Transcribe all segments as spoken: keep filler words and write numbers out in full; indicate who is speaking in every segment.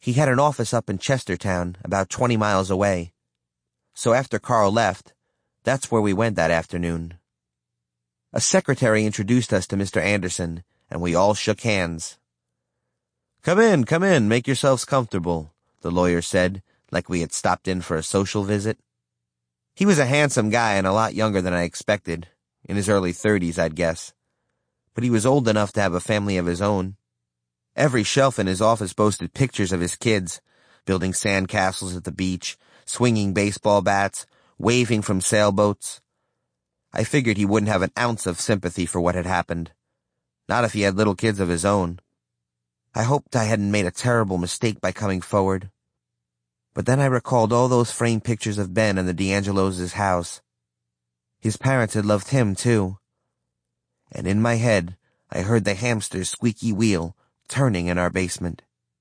Speaker 1: He had an office up in Chestertown, about twenty miles away. So after Carl left, that's where we went that afternoon. A secretary introduced us to Mister Anderson, and we all shook hands. "Come in, come in, make yourselves comfortable," the lawyer said, like we had stopped in for a social visit. He was a handsome guy and a lot younger than I expected, in his early thirties, I'd guess. But he was old enough to have a family of his own. Every shelf in his office boasted pictures of his kids, building sand castles at the beach, swinging baseball bats, waving from sailboats. I figured he wouldn't have an ounce of sympathy for what had happened. Not if he had little kids of his own. I hoped I hadn't made a terrible mistake by coming forward. But then I recalled all those framed pictures of Ben in the D'Angelos' house. His parents had loved him, too. And in my head, I heard the hamster's squeaky wheel turning in our basement.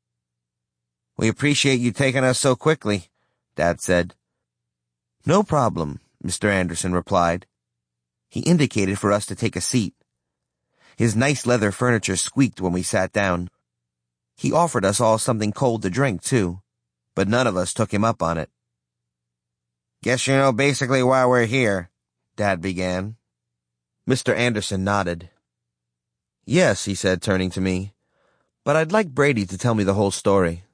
Speaker 1: "We appreciate you taking us so quickly," Dad said. "No problem," Mister Anderson replied. He indicated for us to take a seat. His nice leather furniture squeaked when we sat down. He offered us all something cold to drink, too, but none of us took him up on it. "Guess you know basically why we're here," Dad began. Mister Anderson nodded. "Yes," he said, turning to me, "but I'd like Brady to tell me the whole story."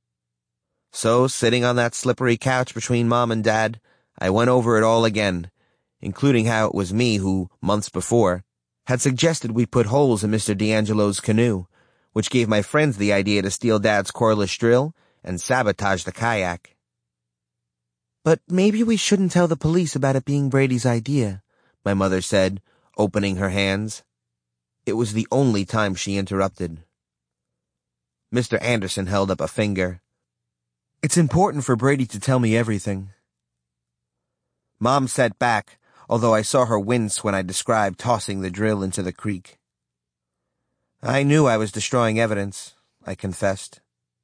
Speaker 1: So, sitting on that slippery couch between Mom and Dad, I went over it all again, including how it was me who, months before, had suggested we put holes in Mister D'Angelo's canoe, which gave my friends the idea to steal Dad's cordless drill and sabotage the kayak. "But maybe we shouldn't tell the police about it being Brady's idea," my mother said, opening her hands. It was the only time she interrupted. Mister Anderson held up a finger. "It's important for Brady to tell me everything." Mom sat back, although I saw her wince when I described tossing the drill into the creek. "I knew I was destroying evidence," I confessed.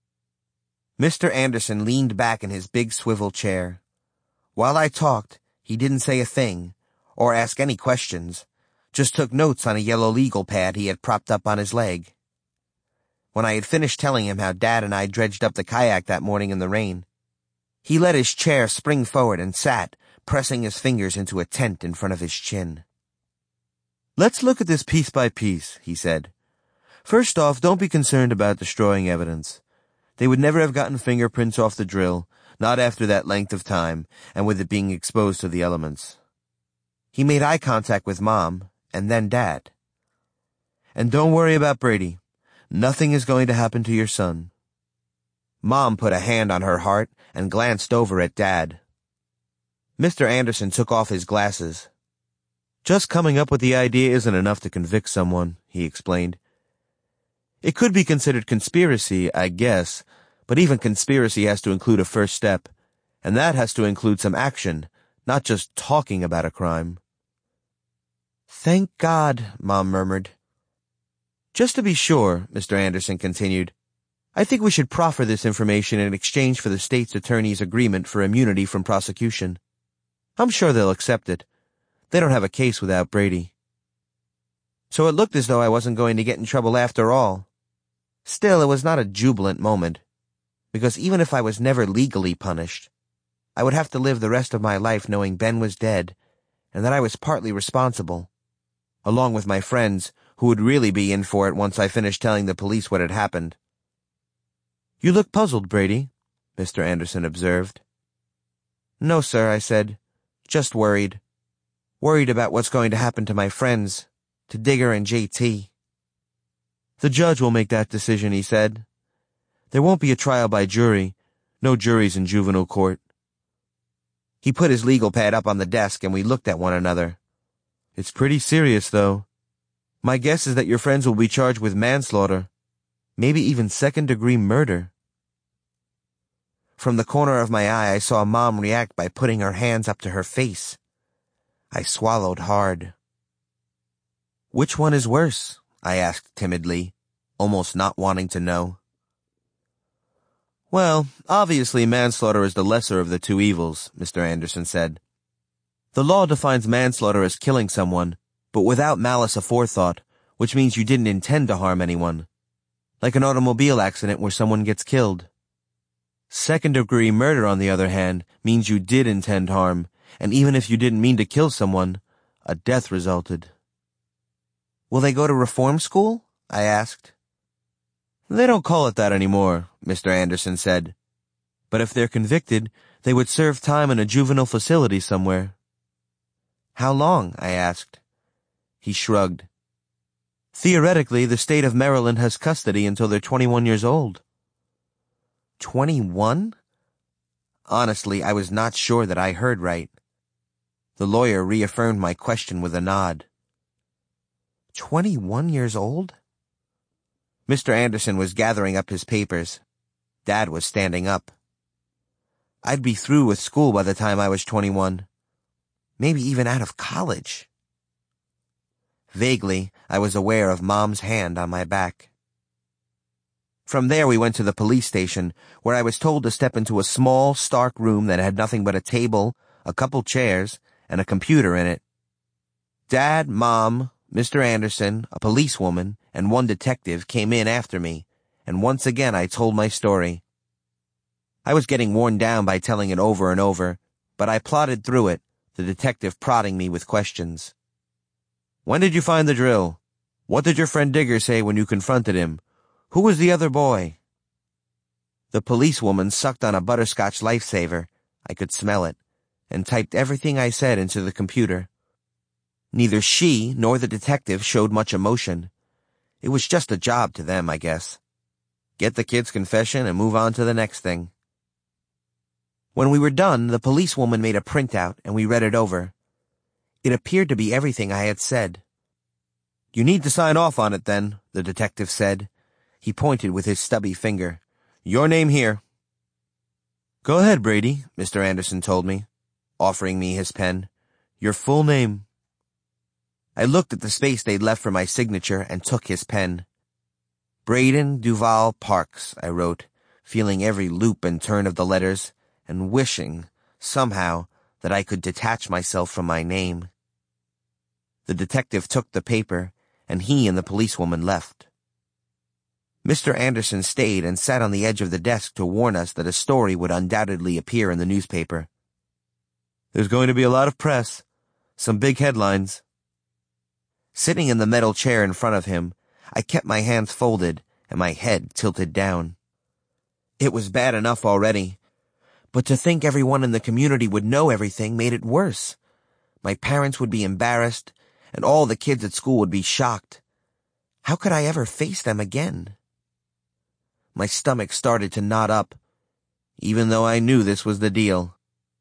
Speaker 1: Mister Anderson leaned back in his big swivel chair. While I talked, he didn't say a thing, or ask any questions, just took notes on a yellow legal pad he had propped up on his leg. When I had finished telling him how Dad and I dredged up the kayak that morning in the rain, he let his chair spring forward and sat, pressing his fingers into a tent in front of his chin. "Let's look at this piece by piece," he said. "First off, don't be concerned about destroying evidence. They would never have gotten fingerprints off the drill, not after that length of time, and with it being exposed to the elements." He made eye contact with Mom, and then Dad. "And don't worry about Brady. Nothing is going to happen to your son." Mom put a hand on her heart and glanced over at Dad. Mister Anderson took off his glasses. "Just coming up with the idea isn't enough to convict someone," he explained. "It could be considered conspiracy, I guess, but even conspiracy has to include a first step, and that has to include some action, not just talking about a crime." "Thank God," Mom murmured. "Just to be sure," Mister Anderson continued, "I think we should proffer this information in exchange for the state's attorney's agreement for immunity from prosecution. I'm sure they'll accept it. They don't have a case without Brady." So it looked as though I wasn't going to get in trouble after all. Still, it was not a jubilant moment, because even if I was never legally punished, I would have to live the rest of my life knowing Ben was dead, and that I was partly responsible, along with my friends, who would really be in for it once I finished telling the police what had happened. "You look puzzled, Brady," Mister Anderson observed. "No, sir," I said. "Just worried. Worried about what's going to happen to my friends, to Digger and J T." "The judge will make that decision," he said. "There won't be a trial by jury. No juries in juvenile court." He put his legal pad up on the desk and we looked at one another. "It's pretty serious, though. My guess is that your friends will be charged with manslaughter, maybe even second-degree murder." From the corner of my eye, I saw Mom react by putting her hands up to her face. I swallowed hard. "Which one is worse?" I asked timidly, almost not wanting to know. "Well, obviously manslaughter is the lesser of the two evils," Mister Anderson said. "The law defines manslaughter as killing someone, but without malice aforethought, which means you didn't intend to harm anyone. Like an automobile accident where someone gets killed. Second-degree murder, on the other hand, means you did intend harm, and even if you didn't mean to kill someone, a death resulted. Will they go to reform school? I asked. They don't call it that anymore, Mister Anderson said. But if they're convicted, they would serve time in a juvenile facility somewhere. How long? I asked. He shrugged. Theoretically, the state of Maryland has custody until they're twenty-one years old. Twenty-one? Honestly, I was not sure that I heard right. The lawyer reaffirmed my question with a nod. Twenty-one years old? Mister Anderson was gathering up his papers. Dad was standing up. I'd be through with school by the time I was twenty-one. Maybe even out of college. Vaguely, I was aware of Mom's hand on my back. From there we went to the police station, where I was told to step into a small, stark room that had nothing but a table, a couple chairs, and a computer in it. Dad, Mom, Mister Anderson, a policewoman, and one detective came in after me, and once again I told my story. I was getting worn down by telling it over and over, but I plodded through it, the detective prodding me with questions. When did you find the drill? What did your friend Digger say when you confronted him? Who was the other boy? The policewoman sucked on a butterscotch lifesaver, I could smell it, and typed everything I said into the computer. Neither she nor the detective showed much emotion. It was just a job to them, I guess. Get the kid's confession and move on to the next thing. When we were done, the policewoman made a printout and we read it over. It appeared to be everything I had said. You need to sign off on it then, the detective said. He pointed with his stubby finger. Your name here. Go ahead, Brady, Mister Anderson told me, offering me his pen. Your full name. I looked at the space they'd left for my signature and took his pen. Braden Duval Parks, I wrote, feeling every loop and turn of the letters, and wishing, somehow, that I could detach myself from my name. The detective took the paper, and he and the policewoman left. Mister Anderson stayed and sat on the edge of the desk to warn us that a story would undoubtedly appear in the newspaper. There's going to be a lot of press, some big headlines. Sitting in the metal chair in front of him, I kept my hands folded and my head tilted down. It was bad enough already, but to think everyone in the community would know everything made it worse. My parents would be embarrassed, and all the kids at school would be shocked. How could I ever face them again? My stomach started to knot up, even though I knew this was the deal.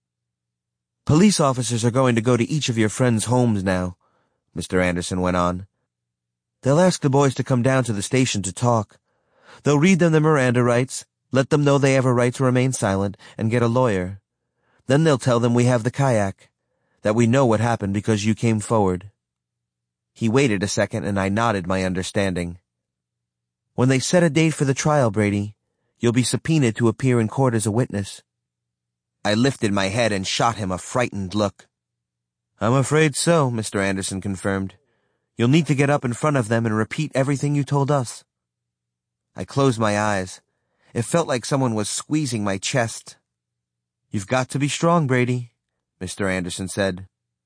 Speaker 1: Police officers are going to go to each of your friends' homes now, Mister Anderson went on. They'll ask the boys to come down to the station to talk. They'll read them the Miranda rights, let them know they have a right to remain silent, and get a lawyer. Then they'll tell them we have the kayak, that we know what happened because you came forward. He waited a second and I nodded my understanding. When they set a date for the trial, Brady, you'll be subpoenaed to appear in court as a witness. I lifted my head and shot him a frightened look. I'm afraid so, Mister Anderson confirmed. You'll need to get up in front of them and repeat everything you told us. I closed my eyes. It felt like someone was squeezing my chest. You've got to be strong, Brady, Mister Anderson said.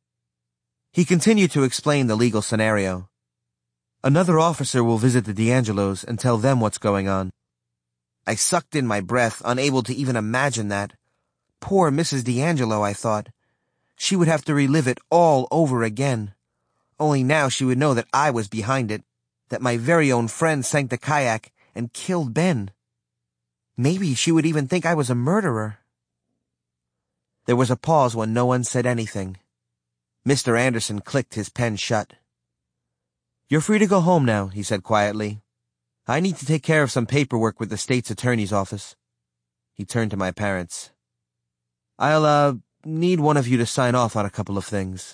Speaker 1: He continued to explain the legal scenario. Another officer will visit the D'Angelos and tell them what's going on. I sucked in my breath, unable to even imagine that. Poor Missus D'Angelo, I thought. She would have to relive it all over again. Only now she would know that I was behind it, that my very own friend sank the kayak and killed Ben. Maybe she would even think I was a murderer. There was a pause when no one said anything. Mister Anderson clicked his pen shut. You're free to go home now, he said quietly. I need to take care of some paperwork with the state's attorney's office. He turned to my parents. I'll, uh, need one of you to sign off on a couple of things.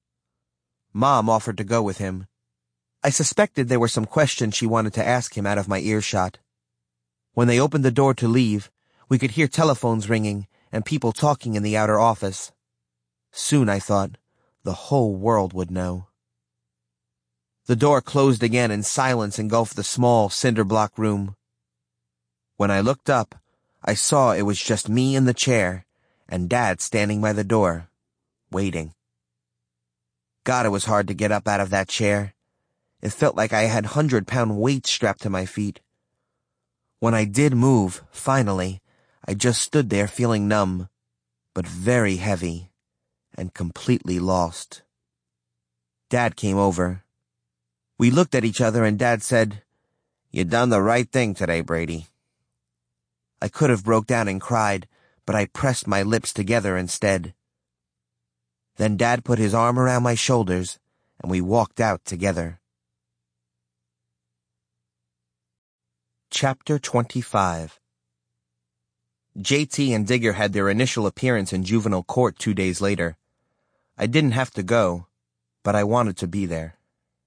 Speaker 1: Mom offered to go with him. I suspected there were some questions she wanted to ask him out of my earshot. When they opened the door to leave, we could hear telephones ringing and people talking in the outer office. Soon, I thought, the whole world would know. The door closed again and silence engulfed the small cinder block room. When I looked up, I saw it was just me in the chair, and Dad standing by the door, waiting. God, it was hard to get up out of that chair. It felt like I had hundred-pound weights strapped to my feet. When I did move, finally, I just stood there feeling numb, but very heavy, and completely lost. Dad came over. We looked at each other and Dad said, "You done the right thing today, Brady." I could have broke down and cried, but I pressed my lips together instead. Then Dad put his arm around my shoulders, and we walked out together. Chapter twenty-five. J T and Digger had their initial appearance in juvenile court two days later. I didn't have to go, but I wanted to be there.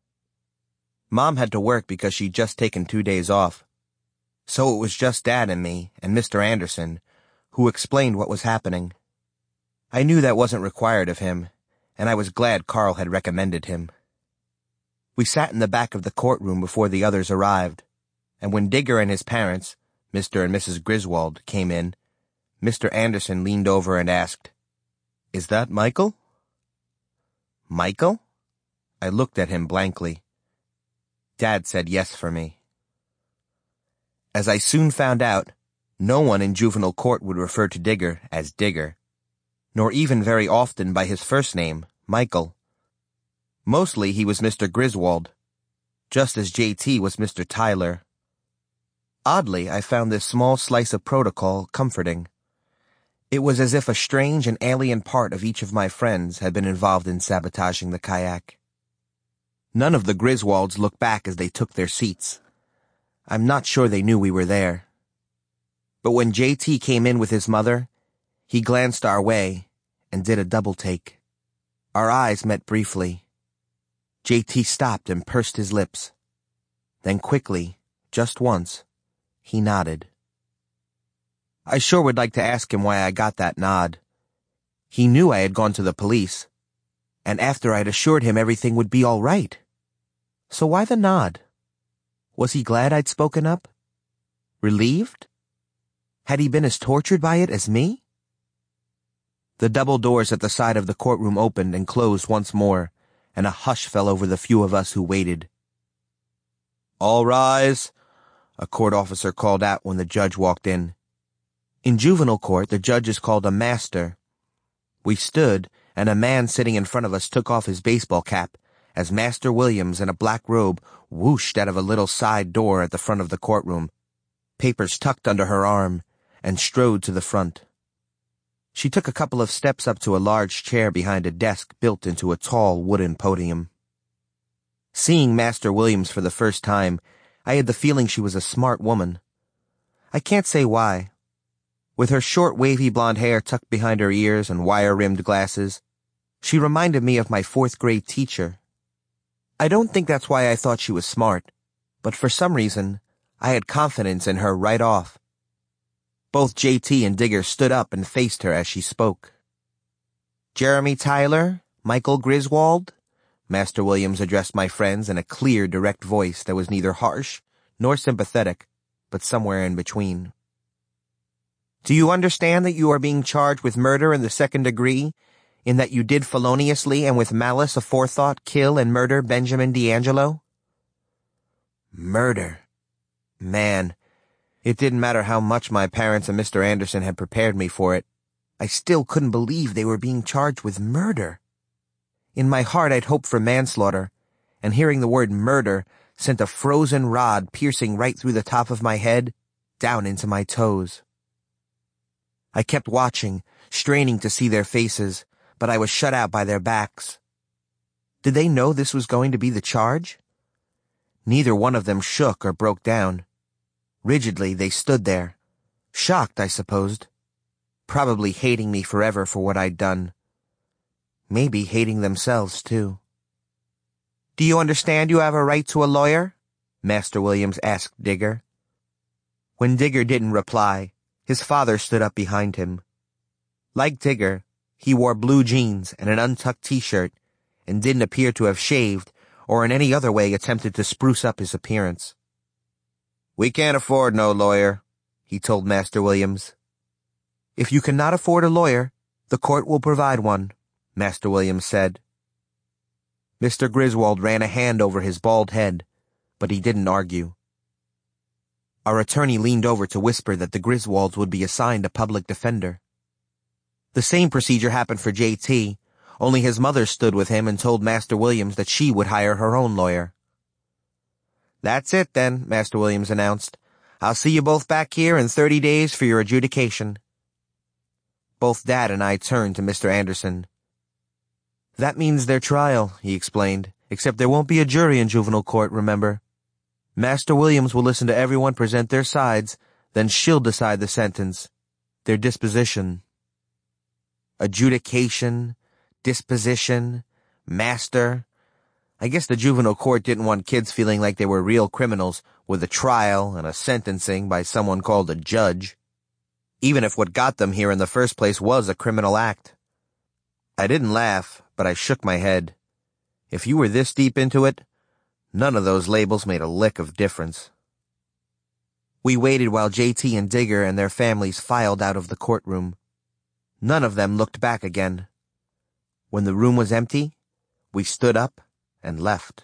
Speaker 1: Mom had to work because she'd just taken two days off. So it was just Dad and me and Mister Anderson, who explained what was happening. I knew that wasn't required of him, and I was glad Carl had recommended him. We sat in the back of the courtroom before the others arrived, and when Digger and his parents, Mister and Missus Griswold, came in, Mister Anderson leaned over and asked, "Is that Michael?" "Michael?" I looked at him blankly. Dad said yes for me. As I soon found out, no one in juvenile court would refer to Digger as Digger, nor even very often by his first name, Michael. Mostly he was Mister Griswold, just as J T was Mister Tyler. Oddly, I found this small slice of protocol comforting. It was as if a strange and alien part of each of my friends had been involved in sabotaging the kayak. None of the Griswolds looked back as they took their seats. I'm not sure they knew we were there. But when J T came in with his mother, he glanced our way and did a double take. Our eyes met briefly. J T stopped and pursed his lips. Then quickly, just once, he nodded. I sure would like to ask him why I got that nod. He knew I had gone to the police, and after I'd assured him everything would be all right. So why the nod? Was he glad I'd spoken up? Relieved? Had he been as tortured by it as me? The double doors at the side of the courtroom opened and closed once more, and a hush fell over the few of us who waited. "All rise," a court officer called out when the judge walked in. In juvenile court, the judge is called a master. We stood, and a man sitting in front of us took off his baseball cap as Master Williams in a black robe whooshed out of a little side door at the front of the courtroom, papers tucked under her arm, and strode to the front. She took a couple of steps up to a large chair behind a desk built into a tall wooden podium. Seeing Master Williams for the first time, I had the feeling she was a smart woman. I can't say why. With her short wavy blonde hair tucked behind her ears and wire-rimmed glasses, she reminded me of my fourth-grade teacher. I don't think that's why I thought she was smart, but for some reason, I had confidence in her right off. Both J T and Digger stood up and faced her as she spoke. "Jeremy Tyler, Michael Griswold," Master Williams addressed my friends in a clear, direct voice that was neither harsh nor sympathetic, but somewhere in between. "Do you understand that you are being charged with murder in the second degree, in that you did feloniously and with malice aforethought kill and murder Benjamin D'Angelo?" Murder. Man, it didn't matter how much my parents and Mister Anderson had prepared me for it. I still couldn't believe they were being charged with murder. In my heart I'd hoped for manslaughter, and hearing the word murder sent a frozen rod piercing right through the top of my head, down into my toes. I kept watching, straining to see their faces, but I was shut out by their backs. Did they know this was going to be the charge? Neither one of them shook or broke down. Rigidly, they stood there. Shocked, I supposed. Probably hating me forever for what I'd done. Maybe hating themselves, too. "Do you understand you have a right to a lawyer?" Master Williams asked Digger. When Digger didn't reply, his father stood up behind him. Like Digger, he wore blue jeans and an untucked t-shirt, and didn't appear to have shaved or in any other way attempted to spruce up his appearance. "We can't afford no lawyer," he told Master Williams. If you cannot afford a lawyer, the court will provide one, Master Williams said. Mister Griswold ran a hand over his bald head, but he didn't argue. Our attorney leaned over to whisper that the Griswolds would be assigned a public defender. The same procedure happened for J T, only his mother stood with him and told Master Williams that she would hire her own lawyer. That's it then, Master Williams announced. I'll see you both back here in thirty days for your adjudication. Both Dad and I turned to Mister Anderson. That means their trial, he explained, except there won't be a jury in juvenile court, remember. Master Williams will listen to everyone present their sides, then she'll decide the sentence, their disposition. Adjudication, disposition, master. I guess the juvenile court didn't want kids feeling like they were real criminals with a trial and a sentencing by someone called a judge, even if what got them here in the first place was a criminal act. I didn't laugh, but I shook my head. If you were this deep into it, none of those labels made a lick of difference. We waited while J T and Digger and their families filed out of the courtroom. None of them looked back again. When the room was empty, we stood up and left.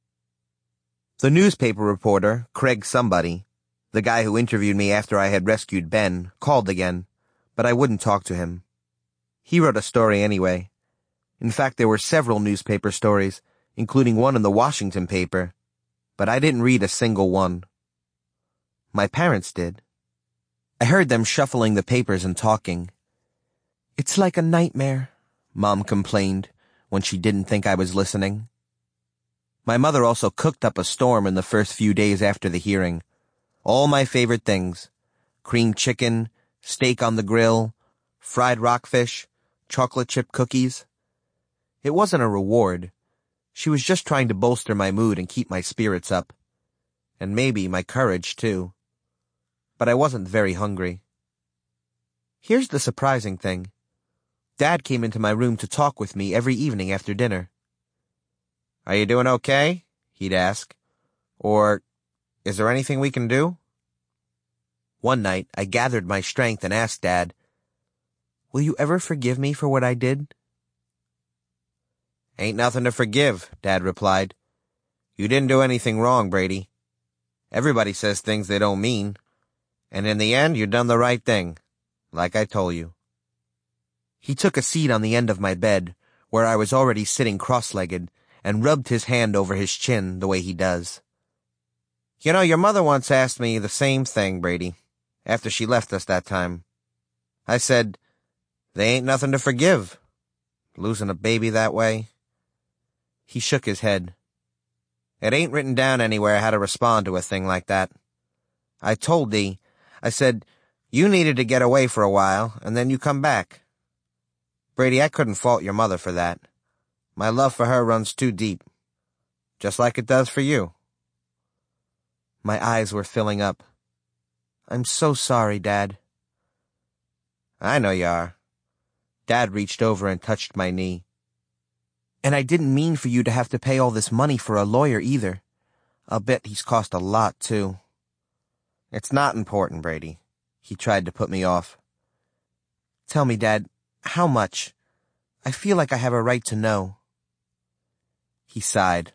Speaker 1: The newspaper reporter, Craig Somebody, the guy who interviewed me after I had rescued Ben, called again, but I wouldn't talk to him. He wrote a story anyway. In fact, there were several newspaper stories, including one in the Washington paper, but I didn't read a single one. My parents did. I heard them shuffling the papers and talking. It's like a nightmare, Mom complained when she didn't think I was listening. My mother also cooked up a storm in the first few days after the hearing. All my favorite things. Creamed chicken, steak on the grill, fried rockfish, chocolate chip cookies. It wasn't a reward. She was just trying to bolster my mood and keep my spirits up. And maybe my courage, too. But I wasn't very hungry. Here's the surprising thing. Dad came into my room to talk with me every evening after dinner. Are you doing okay? He'd ask. Or, is there anything we can do? One night, I gathered my strength and asked Dad, will you ever forgive me for what I did? Ain't nothing to forgive, Dad replied. You didn't do anything wrong, Brady. Everybody says things they don't mean. And in the end, you done the right thing, like I told you. He took a seat on the end of my bed, where I was already sitting cross-legged, and rubbed his hand over his chin the way he does. You know, your mother once asked me the same thing, Brady, after she left us that time. I said, they ain't nothing to forgive. Losing a baby that way. He shook his head. It ain't written down anywhere how to respond to a thing like that. I told Dee, I said, you needed to get away for a while, and then you come back. Brady, I couldn't fault your mother for that. My love for her runs too deep. Just like it does for you. My eyes were filling up. I'm so sorry, Dad. I know you are. Dad reached over and touched my knee. And I didn't mean for you to have to pay all this money for a lawyer either. I'll bet he's cost a lot, too. It's not important, Brady. He tried to put me off. Tell me, Dad, how much? I feel like I have a right to know. He sighed.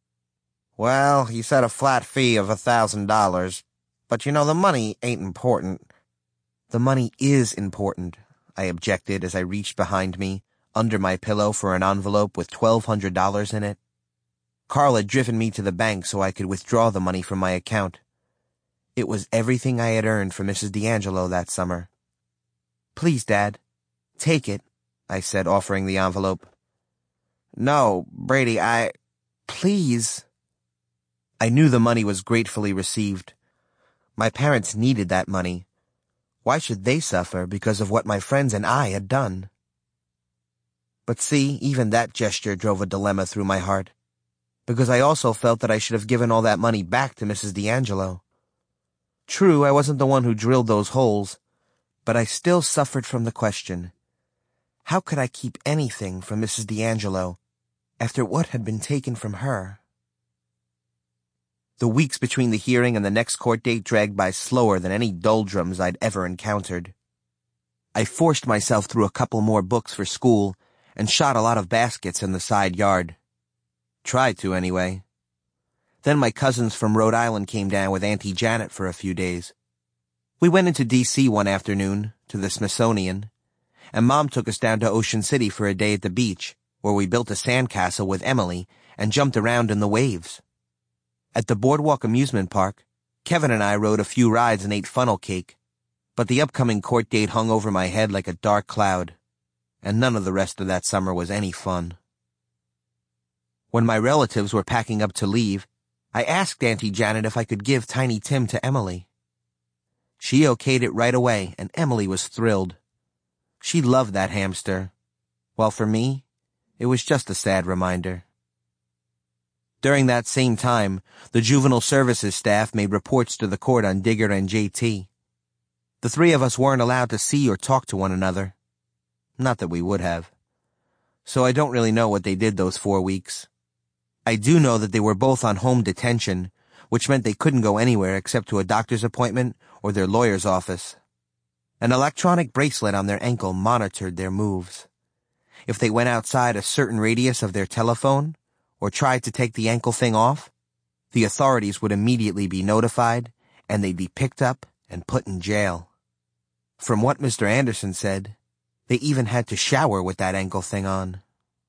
Speaker 1: Well, you said a flat fee of a thousand dollars, but you know the money ain't important. The money is important, I objected as I reached behind me, under my pillow for an envelope with twelve hundred dollars in it. Carl had driven me to the bank so I could withdraw the money from my account. It was everything I had earned for Missus D'Angelo that summer. Please, Dad, take it, I said, offering the envelope. No, Brady, I... Please. I knew the money was gratefully received. My parents needed that money. Why should they suffer because of what my friends and I had done? But see, even that gesture drove a dilemma through my heart, because I also felt that I should have given all that money back to Missus D'Angelo. True, I wasn't the one who drilled those holes, but I still suffered from the question, how could I keep anything from Missus D'Angelo after what had been taken from her? The weeks between the hearing and the next court date dragged by slower than any doldrums I'd ever encountered. I forced myself through a couple more books for school and shot a lot of baskets in the side yard. Tried to, anyway. Then my cousins from Rhode Island came down with Auntie Janet for a few days. We went into D C one afternoon, to the Smithsonian, and Mom took us down to Ocean City for a day at the beach, where we built a sandcastle with Emily and jumped around in the waves. At the Boardwalk Amusement Park, Kevin and I rode a few rides and ate funnel cake, but the upcoming court date hung over my head like a dark cloud, and none of the rest of that summer was any fun. When my relatives were packing up to leave, I asked Auntie Janet if I could give Tiny Tim to Emily. She okayed it right away, and Emily was thrilled. She loved that hamster, while for me, it was just a sad reminder. During that same time, the juvenile services staff made reports to the court on Digger and J T. The three of us weren't allowed to see or talk to one another. Not that we would have. So I don't really know what they did those four weeks. I do know that they were both on home detention, which meant they couldn't go anywhere except to a doctor's appointment or their lawyer's office. An electronic bracelet on their ankle monitored their moves. If they went outside a certain radius of their telephone, or tried to take the ankle thing off, the authorities would immediately be notified, and they'd be picked up and put in jail. From what Mister Anderson said, they even had to shower with that ankle thing on.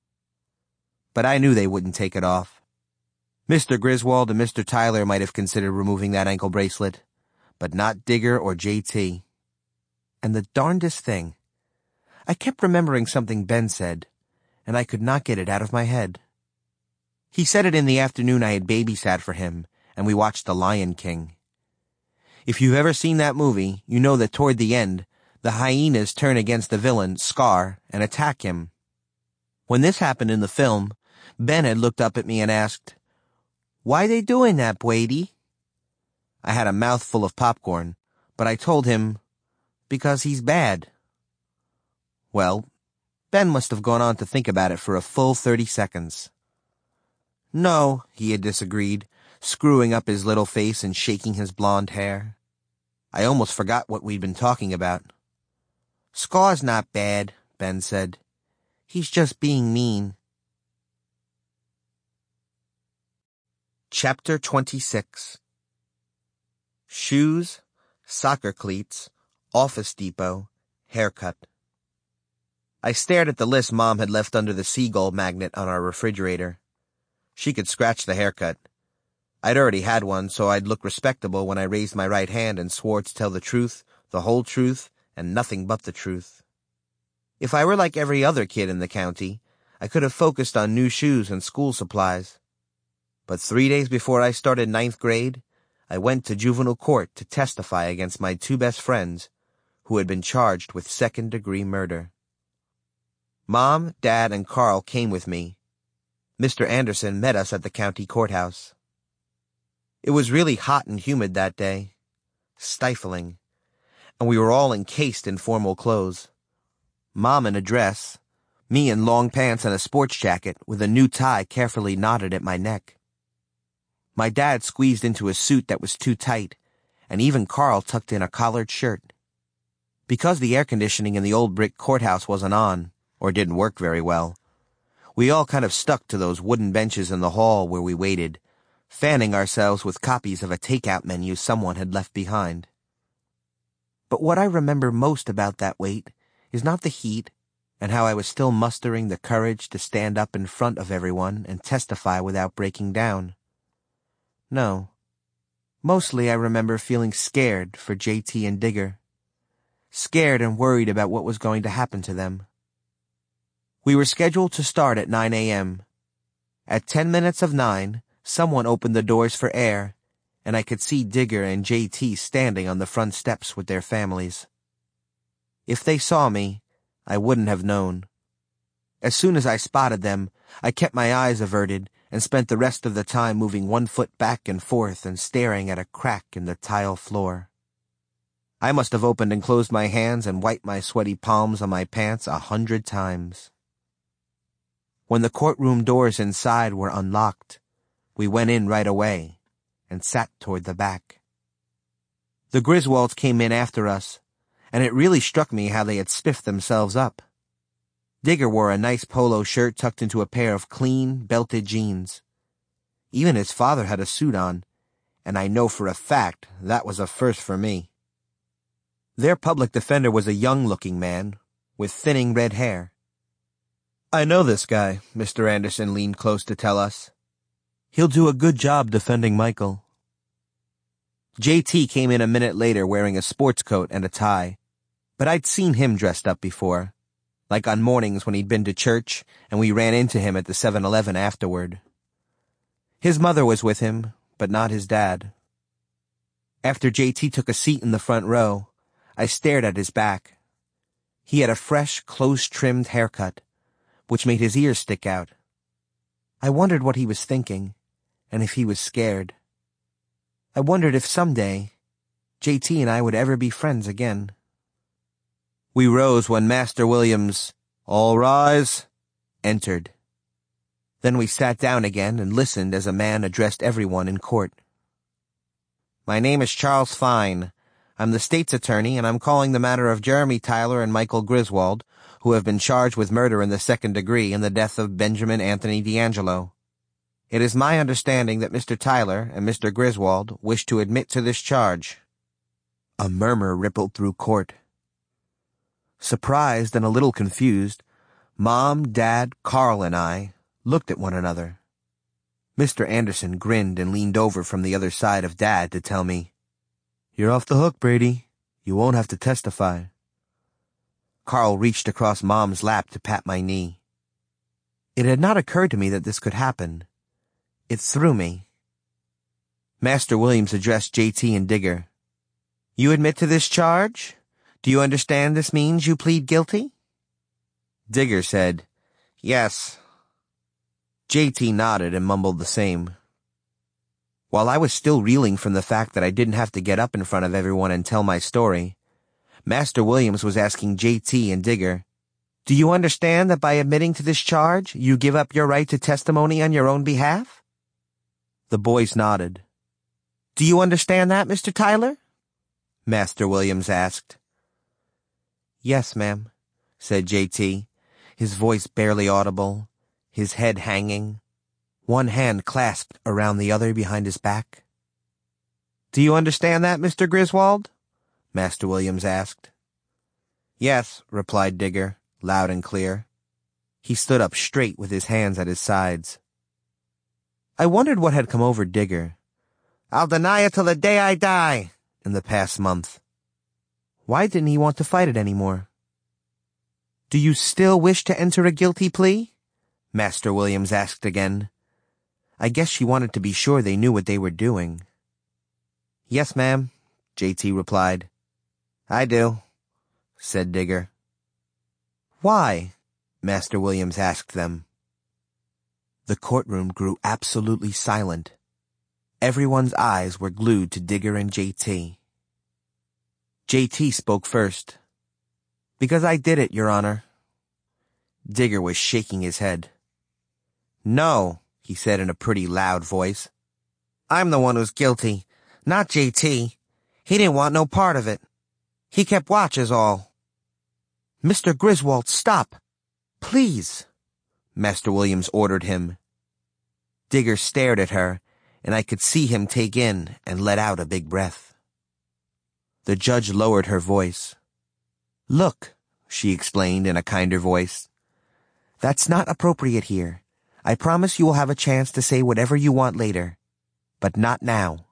Speaker 1: But I knew they wouldn't take it off. Mister Griswold and Mister Tyler might have considered removing that ankle bracelet, but not Digger or J T. And the darndest thing, I kept remembering something Ben said, and I could not get it out of my head. He said it in the afternoon I had babysat for him, and we watched The Lion King. If you've ever seen that movie, you know that toward the end, the hyenas turn against the villain, Scar, and attack him. When this happened in the film, Ben had looked up at me and asked, "Why they doing that, Brady?" I had a mouthful of popcorn, but I told him, "Because he's bad." Well, Ben must have gone on to think about it for a full thirty seconds. "No," he had disagreed, screwing up his little face and shaking his blonde hair. I almost forgot what we'd been talking about. "Scar's not bad," Ben said. "He's just being mean." Chapter twenty-six. Shoes, soccer cleats, Office Depot, haircut. I stared at the list Mom had left under the seagull magnet on our refrigerator. She could scratch the haircut. I'd already had one, so I'd look respectable when I raised my right hand and swore to tell the truth, the whole truth, and nothing but the truth. If I were like every other kid in the county, I could have focused on new shoes and school supplies. But three days before I started ninth grade, I went to juvenile court to testify against my two best friends, who had been charged with second-degree murder. Mom, Dad, and Carl came with me. Mister Anderson met us at the county courthouse. It was really hot and humid that day, stifling, and we were all encased in formal clothes. Mom in a dress, me in long pants and a sports jacket with a new tie carefully knotted at my neck. My dad squeezed into a suit that was too tight, and even Carl tucked in a collared shirt. Because the air conditioning in the old brick courthouse wasn't on, or didn't work very well, we all kind of stuck to those wooden benches in the hall where we waited, fanning ourselves with copies of a takeout menu someone had left behind. But what I remember most about that wait is not the heat and how I was still mustering the courage to stand up in front of everyone and testify without breaking down. No. Mostly I remember feeling scared for J T and Digger. Scared and worried about what was going to happen to them. We were scheduled to start at nine a.m. At ten minutes of nine, someone opened the doors for air, and I could see Digger and J T standing on the front steps with their families. If they saw me, I wouldn't have known. As soon as I spotted them, I kept my eyes averted and spent the rest of the time moving one foot back and forth and staring at a crack in the tile floor. I must have opened and closed my hands and wiped my sweaty palms on my pants a hundred times. When the courtroom doors inside were unlocked, we went in right away, and sat toward the back. The Griswolds came in after us, and it really struck me how they had spiffed themselves up. Digger wore a nice polo shirt tucked into a pair of clean, belted jeans. Even his father had a suit on, and I know for a fact that was a first for me. Their public defender was a young-looking man, with thinning red hair. "I know this guy," Mister Anderson leaned close to tell us. "He'll do a good job defending Michael." J T came in a minute later wearing a sports coat and a tie, but I'd seen him dressed up before, like on mornings when he'd been to church and we ran into him at the seven eleven afterward. His mother was with him, but not his dad. After J T took a seat in the front row, I stared at his back. He had a fresh, close-trimmed haircut, which made his ears stick out. I wondered what he was thinking, and if he was scared. I wondered if someday J T and I would ever be friends again. We rose when Master Williams, "All rise," entered. Then we sat down again and listened as a man addressed everyone in court. "My name is Charles Fine. I'm the state's attorney, and I'm calling the matter of Jeremy Tyler and Michael Griswold, who have been charged with murder in the second degree in the death of Benjamin Anthony D'Angelo. It is my understanding that Mister Tyler and Mister Griswold wish to admit to this charge." A murmur rippled through court. Surprised and a little confused, Mom, Dad, Carl, and I looked at one another. Mister Anderson grinned and leaned over from the other side of Dad to tell me, "You're off the hook, Brady. You won't have to testify." Carl reached across Mom's lap to pat my knee. It had not occurred to me that this could happen. It threw me. Master Williams addressed J T and Digger. "You admit to this charge? Do you understand this means you plead guilty?" Digger said, "Yes." J T nodded and mumbled the same. While I was still reeling from the fact that I didn't have to get up in front of everyone and tell my story, Master Williams was asking J T and Digger, "Do you understand that by admitting to this charge, you give up your right to testimony on your own behalf?" The boys nodded. "Do you understand that, Mister Tyler?" Master Williams asked. "Yes, ma'am," said J T, his voice barely audible, his head hanging, one hand clasped around the other behind his back. "Do you understand that, Mister Griswold?" Master Williams asked. "Yes," replied Digger, loud and clear. He stood up straight with his hands at his sides. I wondered what had come over Digger. "I'll deny it till the day I die," in the past month. Why didn't he want to fight it anymore? "Do you still wish to enter a guilty plea?" Master Williams asked again. I guess she wanted to be sure they knew what they were doing. "Yes, ma'am," J T replied. "I do," said Digger. "Why?" Master Williams asked them. The courtroom grew absolutely silent. Everyone's eyes were glued to Digger and J T. J T spoke first. "Because I did it, Your Honor." Digger was shaking his head. "No," he said in a pretty loud voice. "I'm the one who's guilty, not J T. He didn't want no part of it. He kept watch is all." "Mister Griswold, stop! Please!" Master Williams ordered him. Digger stared at her, and I could see him take in and let out a big breath. The judge lowered her voice. "Look," she explained in a kinder voice. "That's not appropriate here. I promise you will have a chance to say whatever you want later, but not now."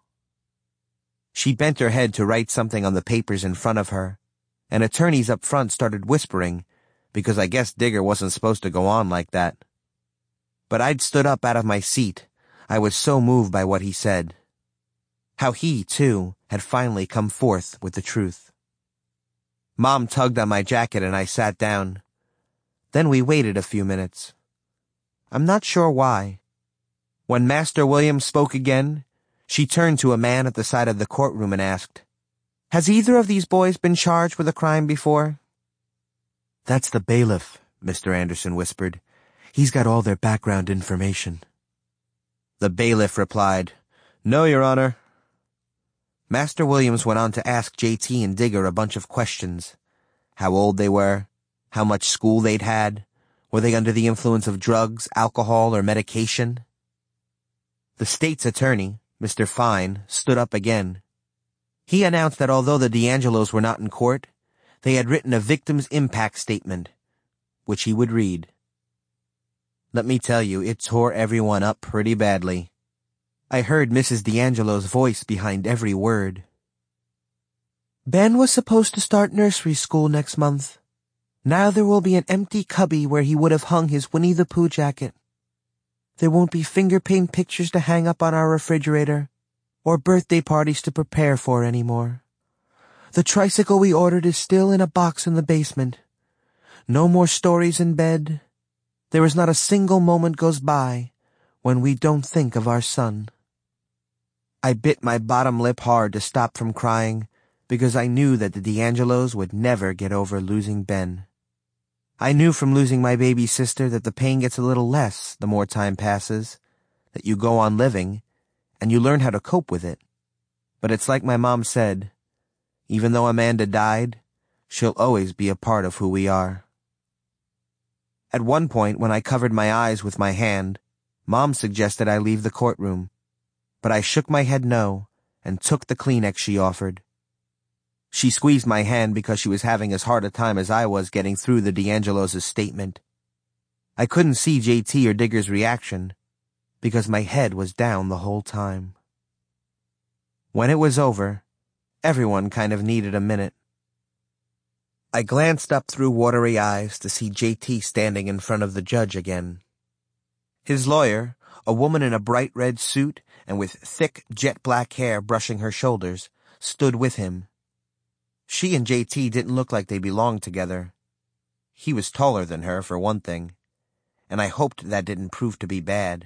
Speaker 1: She bent her head to write something on the papers in front of her, and attorneys up front started whispering, because I guess Digger wasn't supposed to go on like that. But I'd stood up out of my seat. I was so moved by what he said. How he, too, had finally come forth with the truth. Mom tugged on my jacket and I sat down. Then we waited a few minutes. I'm not sure why. When Master Williams spoke again, she turned to a man at the side of the courtroom and asked, "Has either of these boys been charged with a crime before?" "That's the bailiff," Mister Anderson whispered. "He's got all their background information." The bailiff replied, No, Your Honor. Master Williams went on to ask J T and Digger a bunch of questions. How old they were, how much school they'd had, were they under the influence of drugs, alcohol, or medication? The state's attorney, Mister Fine, stood up again. He announced that although the D'Angelos were not in court, they had written a victim's impact statement, which he would read. Let me tell you, it tore everyone up pretty badly. I heard Missus D'Angelo's voice behind every word. Ben was supposed to start nursery school next month. Now there will be an empty cubby where he would have hung his Winnie the Pooh jacket. There won't be finger paint pictures to hang up on our refrigerator, or birthday parties to prepare for anymore. The tricycle we ordered is still in a box in the basement. No more stories in bed. There is not a single moment goes by when we don't think of our son. I bit my bottom lip hard to stop from crying, because I knew that the D'Angelos would never get over losing Ben. I knew from losing my baby sister that the pain gets a little less the more time passes, that you go on living, and you learn how to cope with it. But it's like my mom said, even though Amanda died, she'll always be a part of who we are. At one point, when I covered my eyes with my hand, Mom suggested I leave the courtroom, but I shook my head no and took the Kleenex she offered. She squeezed my hand because she was having as hard a time as I was getting through the D'Angelos' statement. I couldn't see J T or Digger's reaction because my head was down the whole time. When it was over, everyone kind of needed a minute. I glanced up through watery eyes to see J T standing in front of the judge again. His lawyer, a woman in a bright red suit and with thick jet-black hair brushing her shoulders, stood with him. She and J T didn't look like they belonged together. He was taller than her, for one thing, and I hoped that didn't prove to be bad.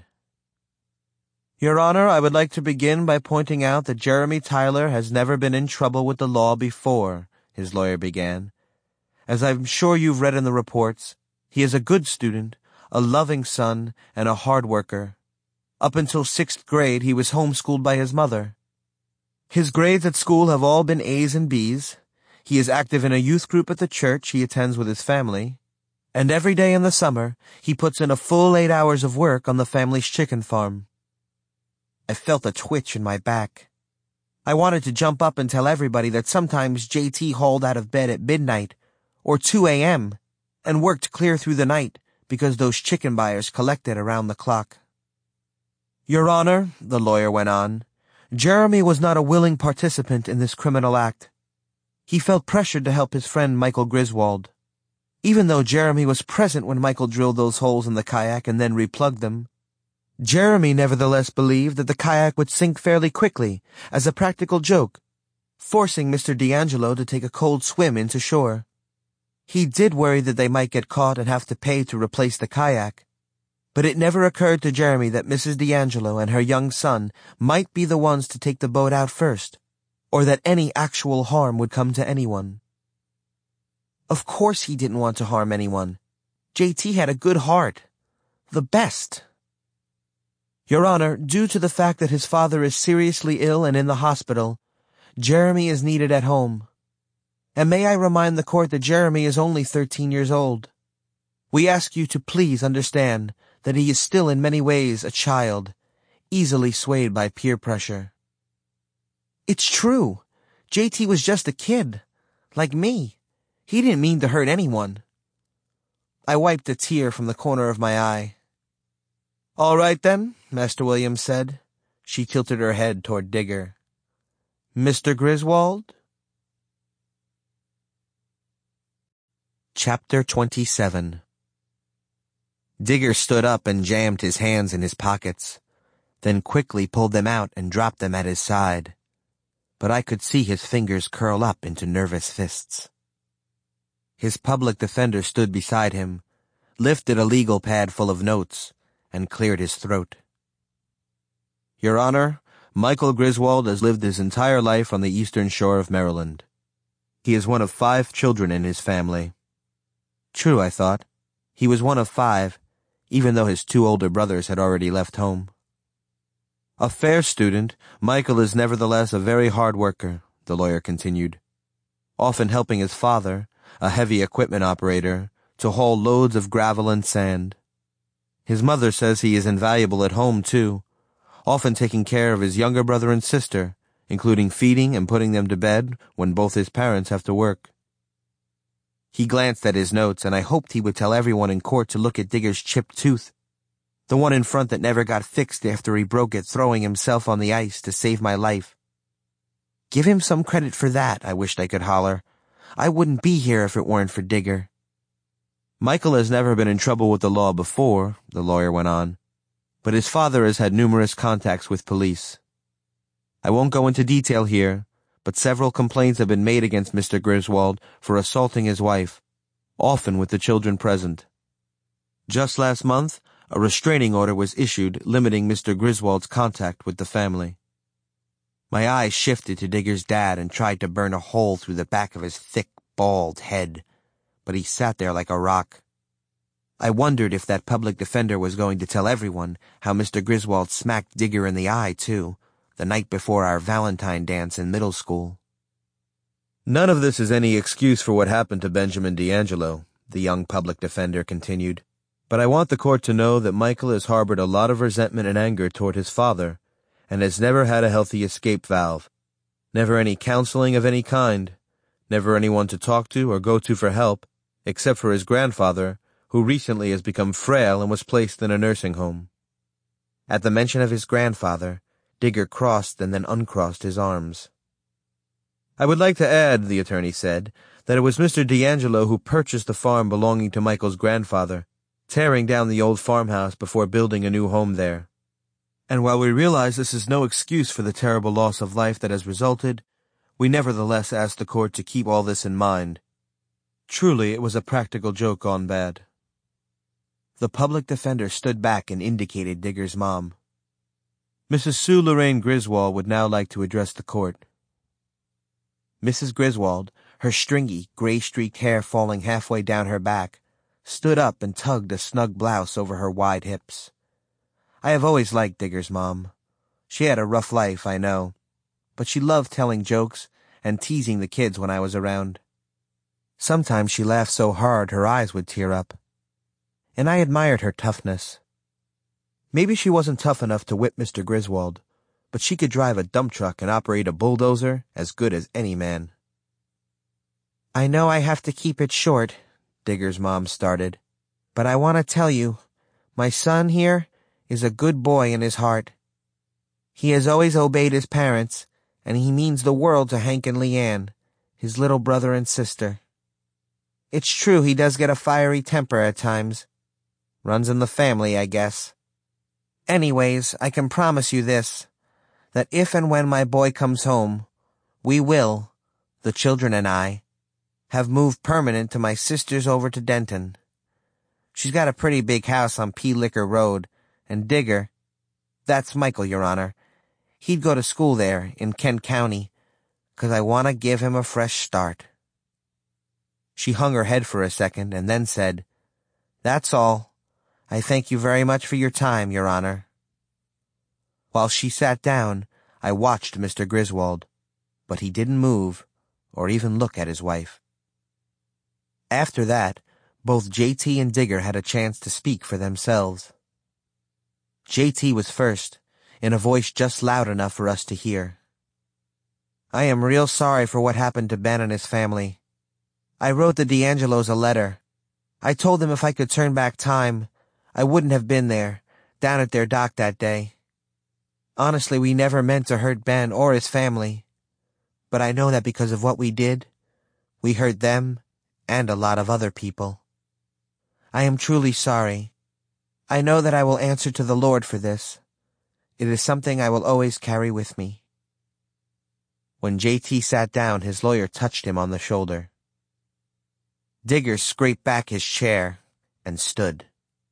Speaker 1: Your Honor, I would like to begin by pointing out that Jeremy Tyler has never been in trouble with the law before, his lawyer began. As I'm sure you've read in the reports, he is a good student, a loving son, and a hard worker. Up until sixth grade, he was homeschooled by his mother. His grades at school have all been A's and B's. He is active in a youth group at the church he attends with his family. And every day in the summer, he puts in a full eight hours of work on the family's chicken farm. I felt a twitch in my back. I wanted to jump up and tell everybody that sometimes J T hauled out of bed at midnight or two a.m. and worked clear through the night because those chicken buyers collected around the clock. Your Honor, the lawyer went on, Jeremy was not a willing participant in this criminal act. He felt pressured to help his friend Michael Griswold. Even though Jeremy was present when Michael drilled those holes in the kayak and then replugged them, Jeremy nevertheless believed that the kayak would sink fairly quickly, as a practical joke, forcing Mister D'Angelo to take a cold swim into shore. He did worry that they might get caught and have to pay to replace the kayak, but it never occurred to Jeremy that Missus D'Angelo and her young son might be the ones to take the boat out first, or that any actual harm would come to anyone. Of course he didn't want to harm anyone. J T had a good heart. The best. Your Honor, due to the fact that his father is seriously ill and in the hospital, Jeremy is needed at home. And may I remind the court that Jeremy is only thirteen years old. We ask you to please understand that he is still in many ways a child, easily swayed by peer pressure. It's true. J T was just a kid, like me. He didn't mean to hurt anyone. I wiped a tear from the corner of my eye. All right, then, Master Williams said. She tilted her head toward Digger. Mister Griswold? Chapter twenty-seven. Digger stood up and jammed his hands in his pockets, then quickly pulled them out and dropped them at his side. But I could see his fingers curl up into nervous fists. His public defender stood beside him, lifted a legal pad full of notes, and cleared his throat. Your Honor, Michael Griswold has lived his entire life on the eastern shore of Maryland. He is one of five children in his family. True, I thought. He was one of five, even though his two older brothers had already left home. A fair student, Michael is nevertheless a very hard worker, the lawyer continued, often helping his father, a heavy equipment operator, to haul loads of gravel and sand. His mother says he is invaluable at home, too, often taking care of his younger brother and sister, including feeding and putting them to bed when both his parents have to work. He glanced at his notes, and I hoped he would tell everyone in court to look at Digger's chipped tooth, the one in front that never got fixed after he broke it throwing himself on the ice to save my life. Give him some credit for that, I wished I could holler. I wouldn't be here if it weren't for Digger. Michael has never been in trouble with the law before, the lawyer went on, but his father has had numerous contacts with police. I won't go into detail here, but several complaints have been made against Mister Griswold for assaulting his wife, often with the children present. Just last month, a restraining order was issued limiting Mister Griswold's contact with the family. My eyes shifted to Digger's dad and tried to burn a hole through the back of his thick, bald head, but he sat there like a rock. I wondered if that public defender was going to tell everyone how Mister Griswold smacked Digger in the eye, too, the night before our Valentine dance in middle school. None of this is any excuse for what happened to Benjamin D'Angelo, the young public defender continued. But I want the court to know that Michael has harbored a lot of resentment and anger toward his father, and has never had a healthy escape valve. Never any counseling of any kind, never anyone to talk to or go to for help, except for his grandfather, who recently has become frail and was placed in a nursing home. At the mention of his grandfather, Digger crossed and then uncrossed his arms. I would like to add, the attorney said, that it was Mister D'Angelo who purchased the farm belonging to Michael's grandfather, tearing down the old farmhouse before building a new home there. And while we realize this is no excuse for the terrible loss of life that has resulted, we nevertheless ask the court to keep all this in mind. Truly, it was a practical joke gone bad. The public defender stood back and indicated Digger's mom. Missus Sue Lorraine Griswold would now like to address the court. Missus Griswold, her stringy, gray-streaked hair falling halfway down her back, stood up and tugged a snug blouse over her wide hips. I have always liked Digger's mom. She had a rough life, I know, but she loved telling jokes and teasing the kids when I was around. Sometimes she laughed so hard her eyes would tear up, and I admired her toughness. Maybe she wasn't tough enough to whip Mister Griswold, but she could drive a dump truck and operate a bulldozer as good as any man. I know I have to keep it short, Digger's mom started, but I want to tell you, my son here is a good boy in his heart. He has always obeyed his parents, and he means the world to Hank and Leanne, his little brother and sister. It's true he does get a fiery temper at times. Runs in the family, I guess. Anyways, I can promise you this, that if and when my boy comes home, we will, the children and I, have moved permanent to my sister's over to Denton. She's got a pretty big house on P. Liquor Road, and Digger, that's Michael, Your Honor, he'd go to school there in Kent County, 'cause I want to give him a fresh start. She hung her head for a second and then said, That's all. I thank you very much for your time, Your Honor. While she sat down, I watched Mister Griswold, but he didn't move or even look at his wife. After that, both J T and Digger had a chance to speak for themselves. J T was first, in a voice just loud enough for us to hear. I am real sorry for what happened to Ben and his family. I wrote the D'Angelos a letter. I told them if I could turn back time, I wouldn't have been there, down at their dock that day. Honestly, we never meant to hurt Ben or his family. But I know that because of what we did, we hurt them and a lot of other people. I am truly sorry. I know that I will answer to the Lord for this. It is something I will always carry with me. When J T sat down, his lawyer touched him on the shoulder. Digger scraped back his chair and stood.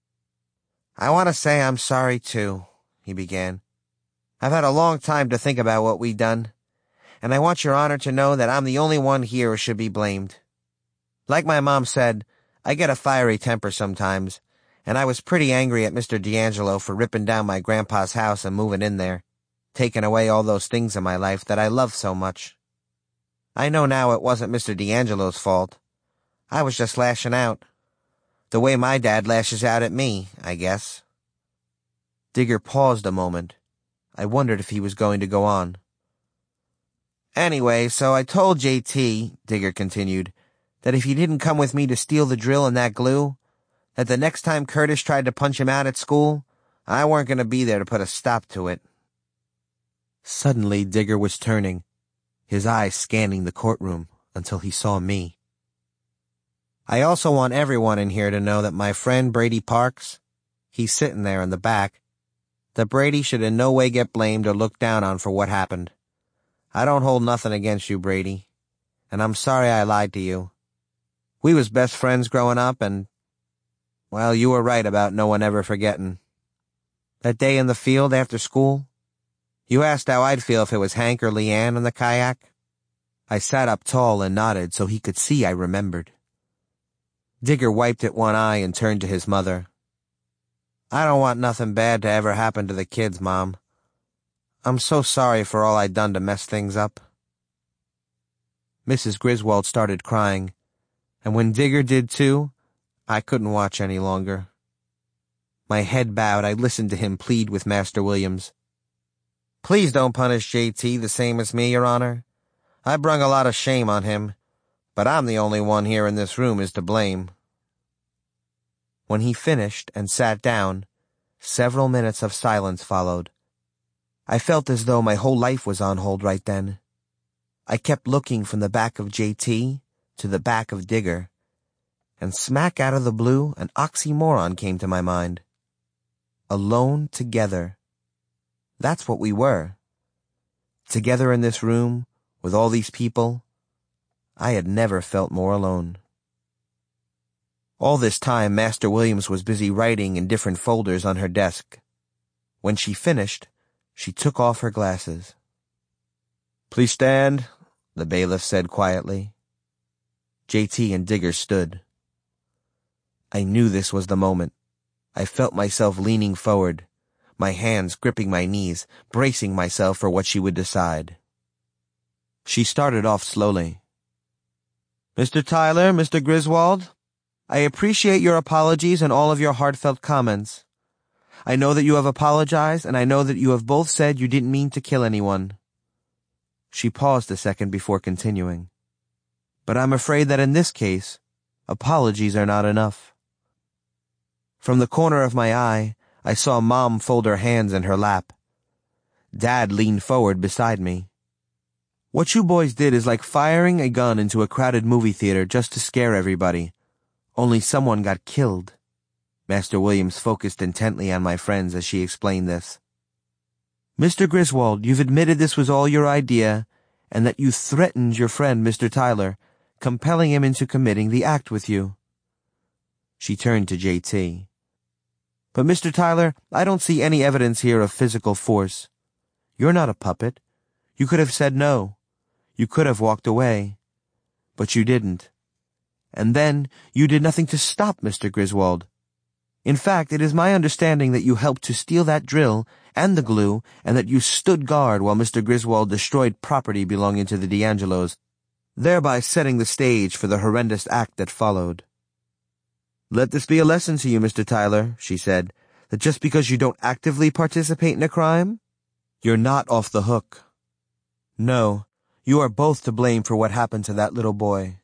Speaker 1: I want to say I'm sorry, too, he began. I've had a long time to think about what we done, and I want Your Honor to know that I'm the only one here who should be blamed. Like my mom said, I get a fiery temper sometimes, and I was pretty angry at Mister D'Angelo for ripping down my grandpa's house and moving in there. taken away all those things in my life that I love so much. I know now it wasn't Mister D'Angelo's fault. I was just lashing out. The way my dad lashes out at me, I guess. Digger paused a moment. I wondered if he was going to go on. Anyway, so I told J T, Digger continued, that if he didn't come with me to steal the drill and that glue, that the next time Curtis tried to punch him out at school, I weren't going to be there to put a stop to it. Suddenly, Digger was turning, his eyes scanning the courtroom until he saw me. I also want everyone in here to know that my friend Brady Parks, he's sitting there in the back, that Brady should in no way get blamed or looked down on for what happened. I don't hold nothing against you, Brady, and I'm sorry I lied to you. We was best friends growing up, and, well, you were right about no one ever forgetting. That day in the field after school, you asked how I'd feel if it was Hank or Leanne in the kayak. I sat up tall and nodded so he could see I remembered. Digger wiped at one eye and turned to his mother. I don't want nothing bad to ever happen to the kids, Mom. I'm so sorry for all I done to mess things up. Missus Griswold started crying, and when Digger did too, I couldn't watch any longer. My head bowed, I listened to him plead with Master Williams. Please don't punish J T the same as me, Your Honor. I brung a lot of shame on him, but I'm the only one here in this room is to blame. When he finished and sat down, several minutes of silence followed. I felt as though my whole life was on hold right then. I kept looking from the back of J T to the back of Digger, and smack out of the blue an oxymoron came to my mind. Alone together. That's what we were. Together in this room, with all these people, I had never felt more alone. All this time, Master Williams was busy writing in different folders on her desk. When she finished, she took off her glasses. Please stand, the bailiff said quietly. J T and Digger stood. I knew this was the moment. I felt myself leaning forward, my hands gripping my knees, bracing myself for what she would decide. She started off slowly. Mister Tyler, Mister Griswold, I appreciate your apologies and all of your heartfelt comments. I know that you have apologized, and I know that you have both said you didn't mean to kill anyone. She paused a second before continuing. But I'm afraid that in this case, apologies are not enough. From the corner of my eye, I saw Mom fold her hands in her lap. Dad leaned forward beside me. What you boys did is like firing a gun into a crowded movie theater just to scare everybody. Only someone got killed. Master Williams focused intently on my friends as she explained this. Mister Griswold, you've admitted this was all your idea, and that you threatened your friend Mister Tyler, compelling him into committing the act with you. She turned to J T. But Mister Tyler, I don't see any evidence here of physical force. You're not a puppet. You could have said no. You could have walked away. But you didn't. And then, you did nothing to stop Mister Griswold. In fact, it is my understanding that you helped to steal that drill and the glue, and that you stood guard while Mister Griswold destroyed property belonging to the D'Angelos, thereby setting the stage for the horrendous act that followed. Let this be a lesson to you, Mister Tyler, she said, that just because you don't actively participate in a crime, you're not off the hook. No, you are both to blame for what happened to that little boy.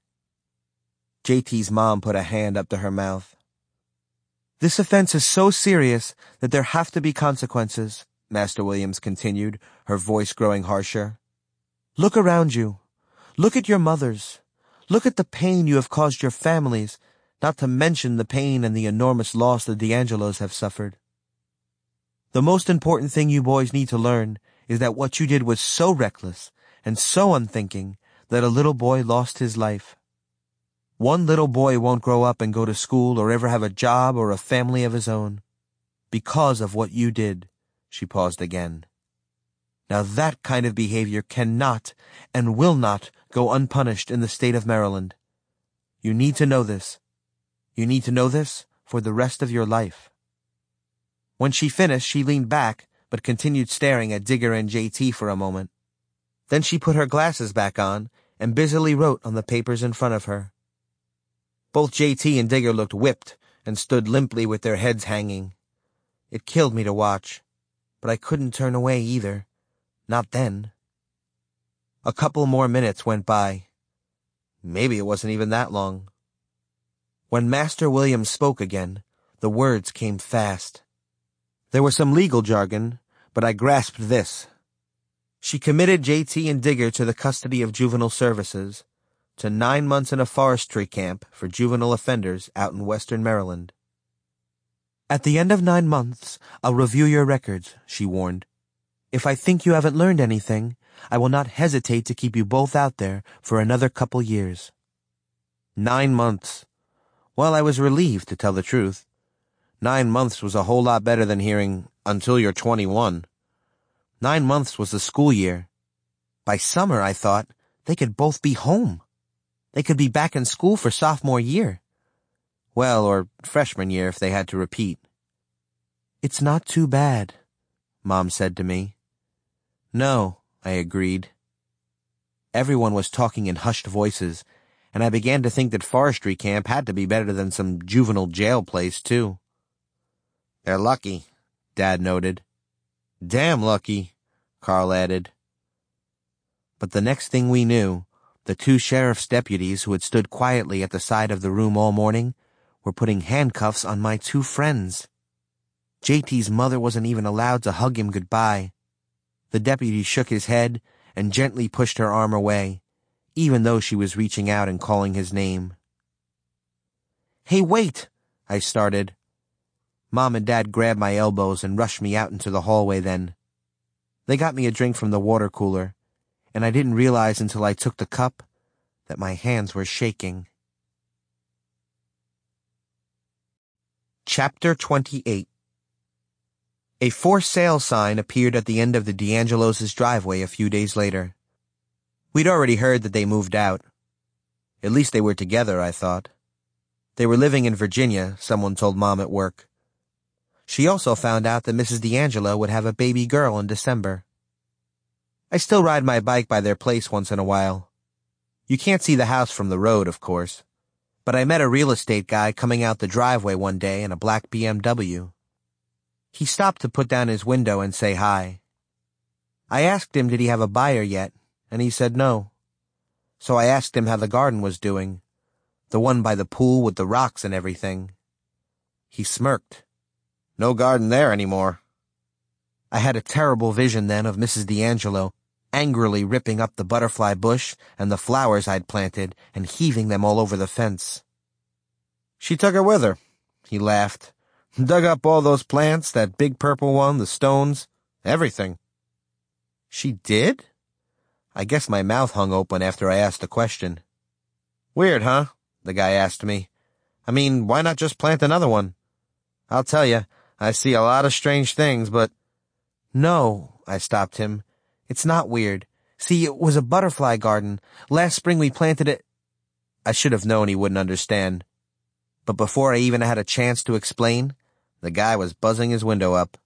Speaker 1: J T's mom put a hand up to her mouth. This offense is so serious that there have to be consequences, Master Williams continued, her voice growing harsher. Look around you. Look at your mothers. Look at the pain you have caused your families, not to mention the pain and the enormous loss the D'Angelos have suffered. The most important thing you boys need to learn is that what you did was so reckless and so unthinking that a little boy lost his life. One little boy won't grow up and go to school or ever have a job or a family of his own. Because of what you did. She paused again. Now that kind of behavior cannot and will not go unpunished in the state of Maryland. You need to know this. You need to know this for the rest of your life. When she finished, she leaned back, but continued staring at Digger and J T for a moment. Then she put her glasses back on and busily wrote on the papers in front of her. Both J T and Digger looked whipped and stood limply with their heads hanging. It killed me to watch, but I couldn't turn away either. Not then. A couple more minutes went by. Maybe it wasn't even that long. When Master Williams spoke again, the words came fast. There was some legal jargon, but I grasped this. She committed J T and Digger to the custody of juvenile services, to nine months in a forestry camp for juvenile offenders out in western Maryland. At the end of nine months, I'll review your records, she warned. If I think you haven't learned anything, I will not hesitate to keep you both out there for another couple years. Nine months. Well, I was relieved, to tell the truth. Nine months was a whole lot better than hearing, until you're twenty-one. Nine months was the school year. By summer, I thought, they could both be home. They could be back in school for sophomore year. Well, or freshman year if they had to repeat. It's not too bad, Mom said to me. No, I agreed. Everyone was talking in hushed voices, and I began to think that forestry camp had to be better than some juvenile jail place, too. They're lucky, Dad noted. Damn lucky, Carl added. But the next thing we knew, the two sheriff's deputies who had stood quietly at the side of the room all morning were putting handcuffs on my two friends. J T's mother wasn't even allowed to hug him goodbye. The deputy shook his head and gently pushed her arm away, even though she was reaching out and calling his name. Hey, wait, I started. Mom and Dad grabbed my elbows and rushed me out into the hallway then. They got me a drink from the water cooler, and I didn't realize until I took the cup that my hands were shaking. Chapter twenty-eight. A for sale sign appeared at the end of the D'Angelos' driveway a few days later. We'd already heard that they moved out. At least they were together, I thought. They were living in Virginia, someone told Mom at work. She also found out that Missus D'Angelo would have a baby girl in December. I still ride my bike by their place once in a while. You can't see the house from the road, of course, but I met a real estate guy coming out the driveway one day in a black B M W. He stopped to put down his window and say hi. I asked him did he have a buyer yet, and he said no. So I asked him how the garden was doing, the one by the pool with the rocks and everything. He smirked. No garden there anymore. I had a terrible vision then of Missus D'Angelo angrily ripping up the butterfly bush and the flowers I'd planted and heaving them all over the fence. She took her with her, he laughed. Dug up all those plants, that big purple one, the stones, everything. She did? I guess my mouth hung open after I asked the question. Weird, huh? The guy asked me. I mean, why not just plant another one? I'll tell you, I see a lot of strange things, but... No, I stopped him. It's not weird. See, it was a butterfly garden. Last spring we planted it... I should have known he wouldn't understand. But before I even had a chance to explain, the guy was buzzing his window up.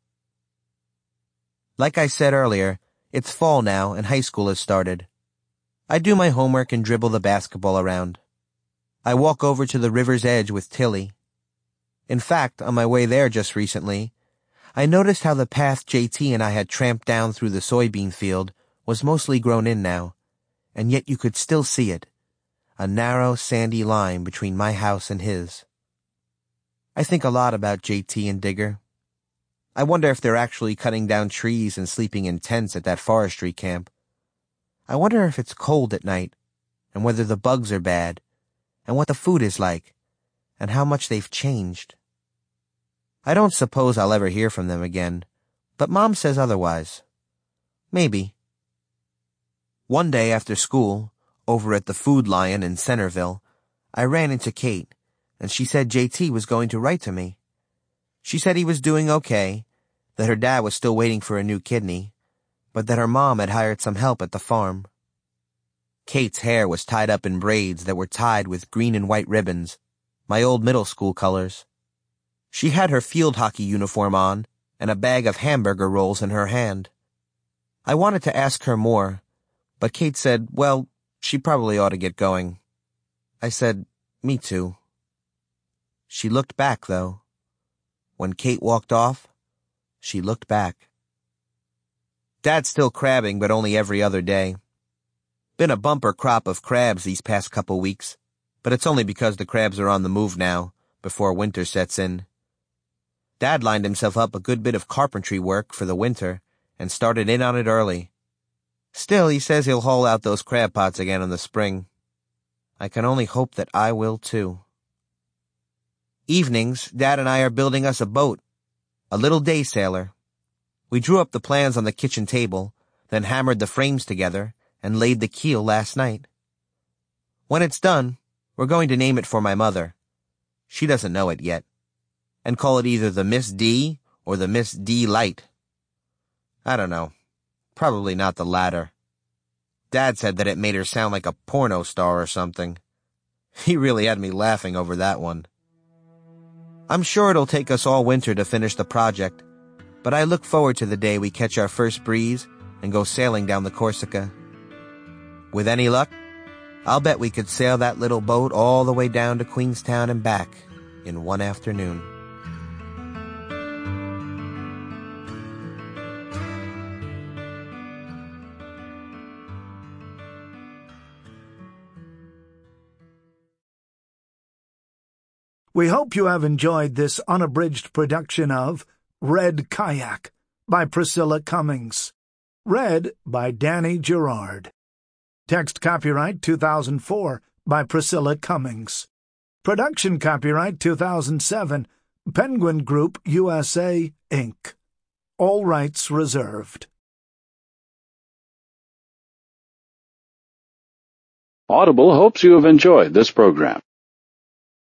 Speaker 1: Like I said earlier, it's fall now and high school has started. I do my homework and dribble the basketball around. I walk over to the river's edge with Tilly. In fact, on my way there just recently, I noticed how the path J T and I had tramped down through the soybean field was mostly grown in now, and yet you could still see it, a narrow, sandy line between my house and his. I think a lot about J T and Digger. I wonder if they're actually cutting down trees and sleeping in tents at that forestry camp. I wonder if it's cold at night, and whether the bugs are bad, and what the food is like, and how much they've changed. I don't suppose I'll ever hear from them again, but Mom says otherwise. Maybe. One day after school, over at the Food Lion in Centerville, I ran into Kate, and she said J T was going to write to me. She said he was doing okay, that her dad was still waiting for a new kidney, but that her mom had hired some help at the farm. Kate's hair was tied up in braids that were tied with green and white ribbons, my old middle school colors. She had her field hockey uniform on, and a bag of hamburger rolls in her hand. I wanted to ask her more, but Kate said, well, she probably ought to get going. I said, me too. She looked back, though. When Kate walked off, she looked back. Dad's still crabbing, but only every other day. Been a bumper crop of crabs these past couple weeks, but it's only because the crabs are on the move now, before winter sets in. Dad lined himself up a good bit of carpentry work for the winter and started in on it early. Still, he says he'll haul out those crab pots again in the spring. I can only hope that I will too. Evenings, Dad and I are building us a boat, a little day sailor. We drew up the plans on the kitchen table, then hammered the frames together and laid the keel last night. When it's done, we're going to name it for my mother. She doesn't know it yet. And call it either the Miss D or the Miss D Light. I don't know. Probably not the latter. Dad said that it made her sound like a porno star or something. He really had me laughing over that one. I'm sure it'll take us all winter to finish the project, but I look forward to the day we catch our first breeze and go sailing down the Corsica. With any luck, I'll bet we could sail that little boat all the way down to Queenstown and back in one afternoon.
Speaker 2: We hope you have enjoyed this unabridged production of Red Kayak by Priscilla Cummings. Read by Danny Gerard. Text copyright two thousand four by Priscilla Cummings. Production copyright two thousand seven, Penguin Group U S A, Incorporated. All rights reserved.
Speaker 3: Audible hopes you have enjoyed this program.